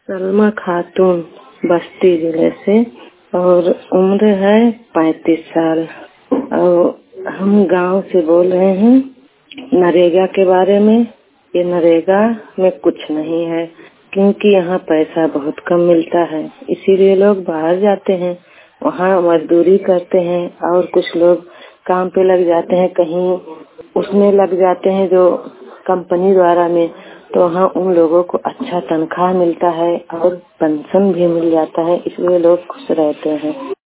सलमा खातून, बस्ती जिले से, और उम्र है 35 साल। और हम गांव से बोल रहे हैं नरेगा के बारे में। ये नरेगा में कुछ नहीं है, क्योंकि यहाँ पैसा बहुत कम मिलता है, इसीलिए लोग बाहर जाते हैं, वहाँ मजदूरी करते हैं। और कुछ लोग काम पे लग जाते हैं, कहीं उसमें लग जाते हैं जो कंपनी द्वारा में, तो वहाँ उन लोगों को अच्छा तनख्वाह मिलता है और पेंशन भी मिल जाता है, इसलिए लोग खुश रहते हैं।